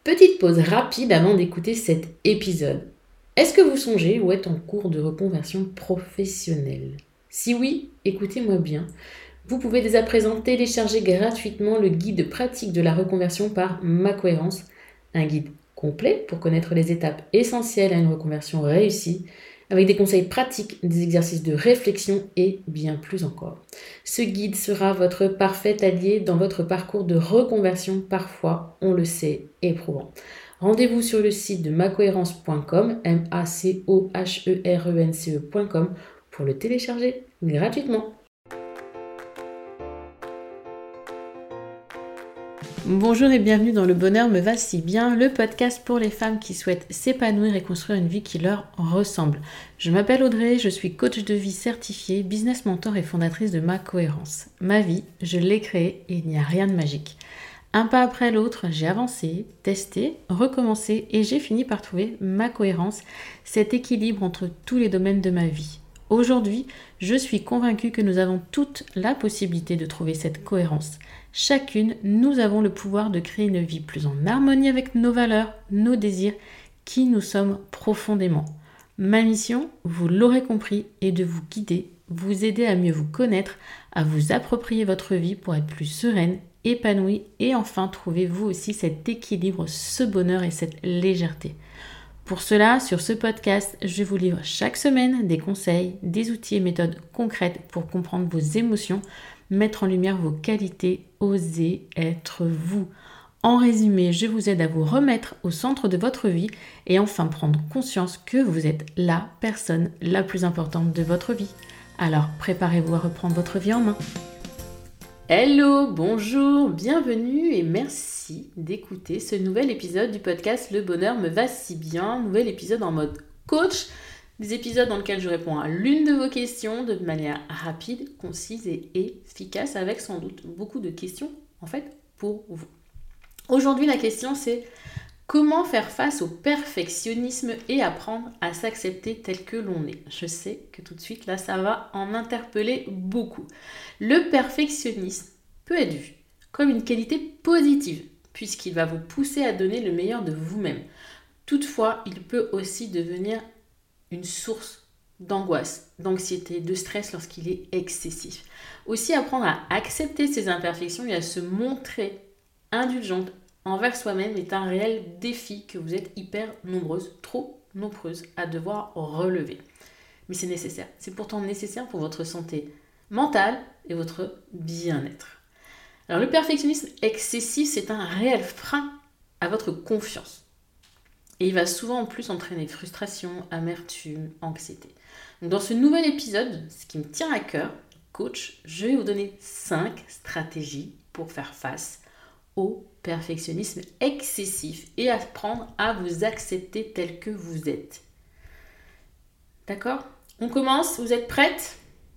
Petite pause rapide avant d'écouter cet épisode. Est-ce que vous songez ou êtes en cours de reconversion professionnelle? Si oui, écoutez-moi bien. Vous pouvez dès à présent télécharger gratuitement le guide pratique de la reconversion par Ma Cohérence, un guide complet pour connaître les étapes essentielles à une reconversion réussie, avec des conseils pratiques, des exercices de réflexion et bien plus encore. Ce guide sera votre parfait allié dans votre parcours de reconversion parfois, on le sait, éprouvant. Rendez-vous sur le site de macohérence.com, macoherence.com, pour le télécharger gratuitement. Bonjour et bienvenue dans Le Bonheur me va si bien, le podcast pour les femmes qui souhaitent s'épanouir et construire une vie qui leur ressemble. Je m'appelle Audrey, je suis coach de vie certifiée, business mentor et fondatrice de Ma Cohérence. Ma vie, je l'ai créée et il n'y a rien de magique. Un pas après l'autre, j'ai avancé, testé, recommencé et j'ai fini par trouver ma cohérence, cet équilibre entre tous les domaines de ma vie. Aujourd'hui, je suis convaincue que nous avons toute la possibilité de trouver cette cohérence. Chacune, nous avons le pouvoir de créer une vie plus en harmonie avec nos valeurs, nos désirs, qui nous sommes profondément. Ma mission, vous l'aurez compris, est de vous guider, vous aider à mieux vous connaître, à vous approprier votre vie pour être plus sereine, épanouie et enfin trouver vous aussi cet équilibre, ce bonheur et cette légèreté. Pour cela, sur ce podcast, je vous livre chaque semaine des conseils, des outils et méthodes concrètes pour comprendre vos émotions, mettre en lumière vos qualités, oser être vous. En résumé, je vous aide à vous remettre au centre de votre vie et enfin prendre conscience que vous êtes la personne la plus importante de votre vie. Alors, préparez-vous à reprendre votre vie en main. Hello, bonjour, bienvenue et merci d'écouter ce nouvel épisode du podcast Le Bonheur me va si bien, nouvel épisode en mode coach, des épisodes dans lesquels je réponds à l'une de vos questions de manière rapide, concise et efficace avec sans doute beaucoup de questions en fait pour vous. Aujourd'hui la question c'est comment faire face au perfectionnisme et apprendre à s'accepter tel que l'on est. Je sais que tout de suite, là, ça va en interpeller beaucoup. Le perfectionnisme peut être vu comme une qualité positive, puisqu'il va vous pousser à donner le meilleur de vous-même. Toutefois, il peut aussi devenir une source d'angoisse, d'anxiété, de stress lorsqu'il est excessif. Aussi, apprendre à accepter ses imperfections et à se montrer indulgente envers soi-même est un réel défi que vous êtes hyper nombreuses, trop nombreuses à devoir relever. Mais c'est nécessaire. C'est pourtant nécessaire pour votre santé mentale et votre bien-être. Alors le perfectionnisme excessif, c'est un réel frein à votre confiance. Et il va souvent en plus entraîner frustration, amertume, anxiété. Donc dans ce nouvel épisode, ce qui me tient à cœur, coach, je vais vous donner 5 stratégies pour faire face au perfectionnisme excessif et apprendre à vous accepter tel que vous êtes. D'accord ? On commence, vous êtes prêtes ?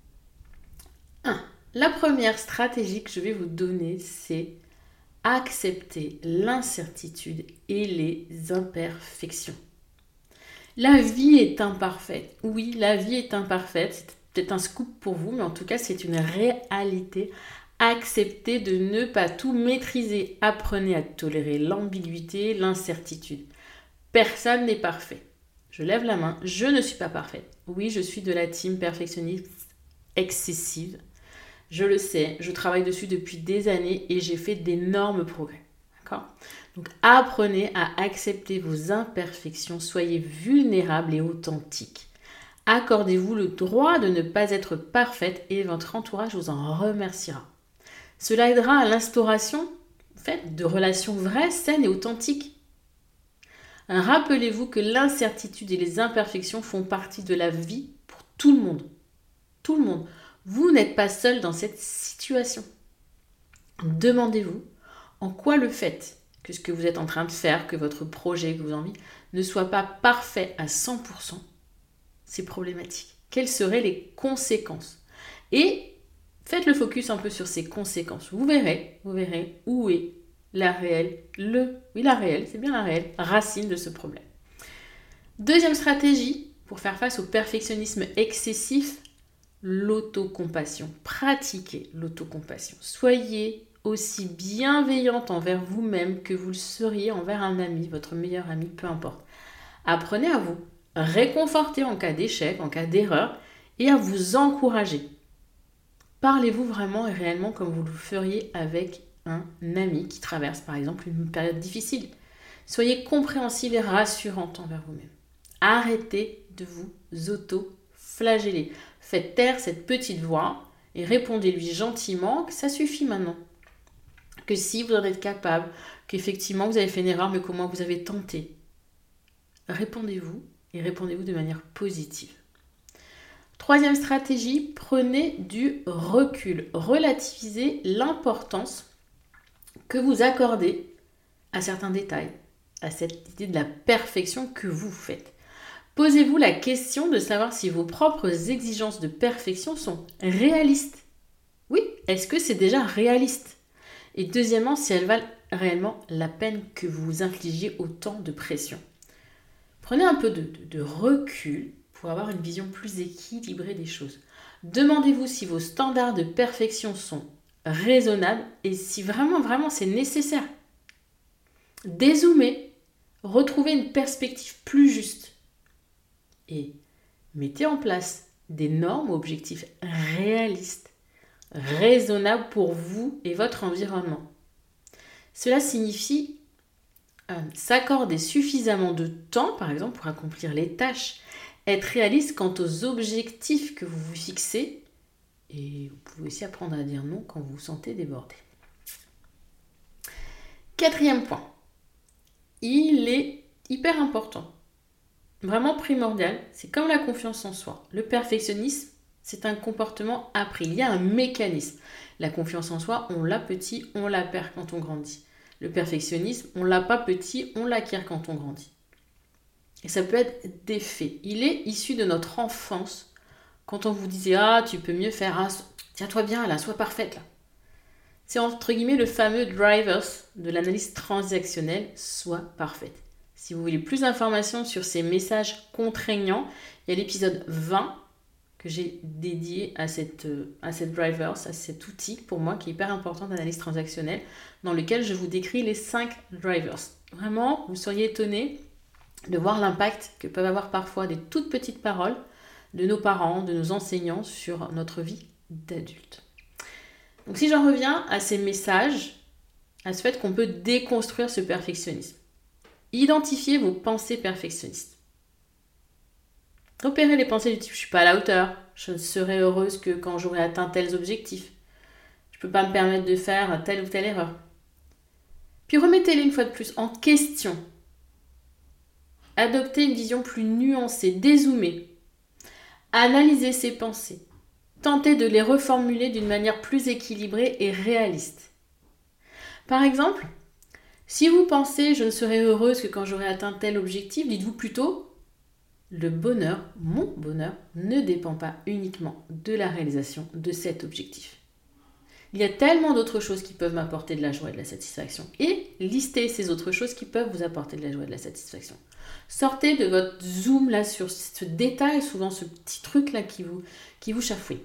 1. La première stratégie que je vais vous donner, c'est accepter l'incertitude et les imperfections. La vie est imparfaite. Oui, la vie est imparfaite. C'est peut-être un scoop pour vous, mais en tout cas, c'est une réalité. Acceptez de ne pas tout maîtriser. Apprenez à tolérer l'ambiguïté, l'incertitude. Personne n'est parfait. Je lève la main, je ne suis pas parfaite. Oui, je suis de la team perfectionniste excessive. Je le sais, je travaille dessus depuis des années et j'ai fait d'énormes progrès. D'accord ? Donc apprenez à accepter vos imperfections, soyez vulnérables et authentiques. Accordez-vous le droit de ne pas être parfaite et votre entourage vous en remerciera. Cela aidera à l'instauration de relations vraies, saines et authentiques. Rappelez-vous que l'incertitude et les imperfections font partie de la vie pour tout le monde. Tout le monde. Vous n'êtes pas seul dans cette situation. Demandez-vous en quoi le fait que ce que vous êtes en train de faire, que votre projet, que vos envies, ne soit pas parfait à 100%, c'est problématique. Quelles seraient les conséquences ? Et faites le focus un peu sur ces conséquences. Vous verrez où est la réelle, c'est bien la réelle racine de ce problème. Deuxième stratégie pour faire face au perfectionnisme excessif, l'autocompassion. Pratiquez l'autocompassion. Soyez aussi bienveillante envers vous-même que vous le seriez envers un ami, votre meilleur ami, peu importe. Apprenez à vous réconforter en cas d'échec, en cas d'erreur, et à vous encourager. Parlez-vous vraiment et réellement comme vous le feriez avec un ami qui traverse par exemple une période difficile. Soyez compréhensive et rassurante envers vous-même. Arrêtez de vous auto-flageller. Faites taire cette petite voix et répondez-lui gentiment que ça suffit maintenant. Que si vous en êtes capable, qu'effectivement vous avez fait une erreur mais qu'au moins vous avez tenté. Répondez-vous et répondez-vous de manière positive. Troisième stratégie, prenez du recul. Relativisez l'importance que vous accordez à certains détails, à cette idée de la perfection que vous faites. Posez-vous la question de savoir si vos propres exigences de perfection sont réalistes. Oui, est-ce que c'est déjà réaliste? Et deuxièmement, si elles valent réellement la peine que vous vous infligiez autant de pression. Prenez un peu de recul pour avoir une vision plus équilibrée des choses. Demandez-vous si vos standards de perfection sont raisonnables et si vraiment c'est nécessaire. Dézoomez, retrouvez une perspective plus juste et mettez en place des normes ou objectifs réalistes, raisonnables pour vous et votre environnement. Cela signifie s'accorder suffisamment de temps, par exemple, pour accomplir les tâches, être réaliste quant aux objectifs que vous vous fixez et vous pouvez aussi apprendre à dire non quand vous vous sentez débordé. Quatrième point, il est hyper important, vraiment primordial, c'est comme la confiance en soi. Le perfectionnisme, c'est un comportement appris, il y a un mécanisme. La confiance en soi, on l'a petit, on la perd quand on grandit. Le perfectionnisme, on l'a pas petit, on l'acquiert quand on grandit. Et ça peut être des faits. Il est issu de notre enfance. Quand on vous disait « Ah, tu peux mieux faire, ah, tiens-toi bien là, sois parfaite là ». C'est entre guillemets le fameux drivers de l'analyse transactionnelle « Sois parfaite ». Si vous voulez plus d'informations sur ces messages contraignants, il y a l'épisode 20 que j'ai dédié à cette drivers, à cet outil pour moi qui est hyper important d'analyse transactionnelle, dans lequel je vous décris les 5 drivers. Vraiment, vous seriez étonnés de voir l'impact que peuvent avoir parfois des toutes petites paroles de nos parents, de nos enseignants sur notre vie d'adulte. Donc si j'en reviens à ces messages, à ce fait qu'on peut déconstruire ce perfectionnisme, identifiez vos pensées perfectionnistes. Repérez les pensées du type « je ne suis pas à la hauteur »,« je ne serai heureuse que quand j'aurai atteint tels objectifs »,« je ne peux pas me permettre de faire telle ou telle erreur ». Puis remettez-les une fois de plus en question. Adoptez une vision plus nuancée, dézoomée. Analysez ces pensées. Tentez de les reformuler d'une manière plus équilibrée et réaliste. Par exemple, si vous pensez « je ne serai heureuse que quand j'aurai atteint tel objectif », dites-vous plutôt « le bonheur, mon bonheur, ne dépend pas uniquement de la réalisation de cet objectif ». Il y a tellement d'autres choses qui peuvent m'apporter de la joie et de la satisfaction. Et listez ces autres choses qui peuvent vous apporter de la joie et de la satisfaction. Sortez de votre zoom là sur ce détail, souvent ce petit truc là qui vous chafouille.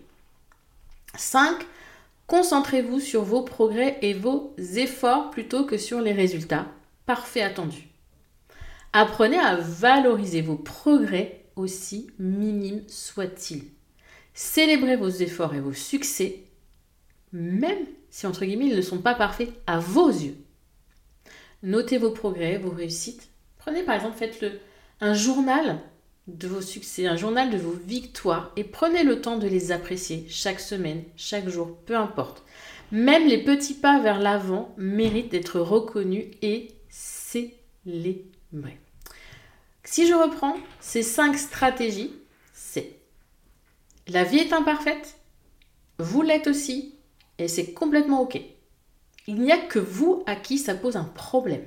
5. Concentrez-vous sur vos progrès et vos efforts plutôt que sur les résultats parfaits attendus. Apprenez à valoriser vos progrès aussi minimes soient-ils. Célébrez vos efforts et vos succès, même si entre guillemets ils ne sont pas parfaits à vos yeux. Notez vos progrès, vos réussites. Prenez par exemple, faites un journal de vos succès, un journal de vos victoires et prenez le temps de les apprécier chaque semaine, chaque jour, peu importe. Même les petits pas vers l'avant méritent d'être reconnus et célébrés. Si je reprends ces 5 stratégies, c'est la vie est imparfaite, vous l'êtes aussi et c'est complètement ok. Il n'y a que vous à qui ça pose un problème.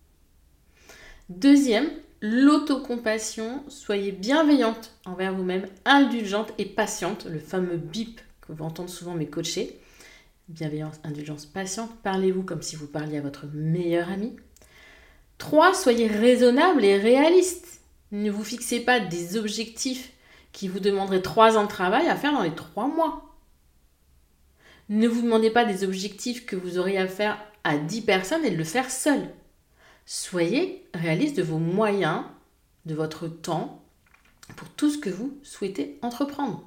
Deuxième, l'autocompassion, soyez bienveillante envers vous-même, indulgente et patiente, le fameux BIP que vous entendez souvent mes coachés. Bienveillance, indulgence, patiente, parlez-vous comme si vous parliez à votre meilleur ami. 3, soyez raisonnable et réaliste. Ne vous fixez pas des objectifs qui vous demanderaient 3 ans de travail à faire dans les 3 mois. Ne vous demandez pas des objectifs que vous auriez à faire à 10 personnes et de le faire seul. Soyez réaliste de vos moyens, de votre temps, pour tout ce que vous souhaitez entreprendre.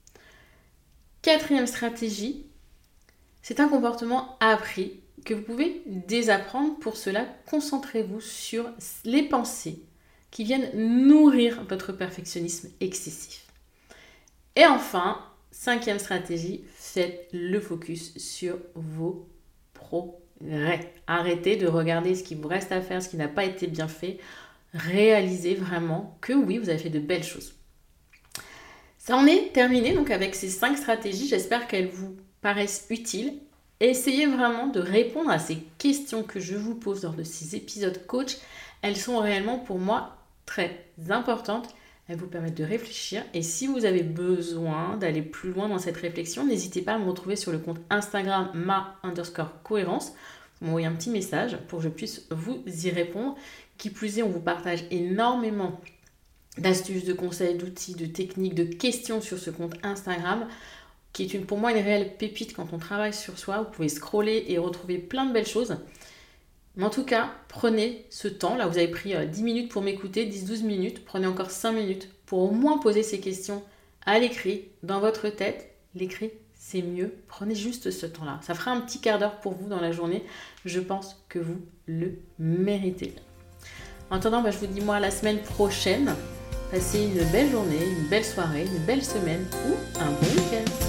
4e stratégie, c'est un comportement appris que vous pouvez désapprendre. Pour cela, concentrez-vous sur les pensées qui viennent nourrir votre perfectionnisme excessif. Et enfin, 5e stratégie, faites le focus sur vos progrès. Arrêtez de regarder ce qui vous reste à faire, ce qui n'a pas été bien fait. Réalisez vraiment que oui, vous avez fait de belles choses. Ça en est terminé donc avec ces 5 stratégies. J'espère qu'elles vous paraissent utiles. Essayez vraiment de répondre à ces questions que je vous pose lors de ces épisodes coach. Elles sont réellement pour moi très importantes. Elles vous permettent de réfléchir. Et si vous avez besoin d'aller plus loin dans cette réflexion, n'hésitez pas à me retrouver sur le compte Instagram ma_cohérence. Vous m'envoyez un petit message pour que je puisse vous y répondre. Qui plus est, on vous partage énormément d'astuces, de conseils, d'outils, de techniques, de questions sur ce compte Instagram, qui est pour moi une réelle pépite quand on travaille sur soi. Vous pouvez scroller et retrouver plein de belles choses. Mais en tout cas, prenez ce temps. Là, vous avez pris 10 minutes pour m'écouter, 10-12 minutes. Prenez encore 5 minutes pour au moins poser ces questions à l'écrit, dans votre tête. L'écrit, c'est mieux. Prenez juste ce temps-là. Ça fera un petit quart d'heure pour vous dans la journée. Je pense que vous le méritez. En attendant, je vous dis moi à la semaine prochaine. Passez une belle journée, une belle soirée, une belle semaine ou un bon week-end.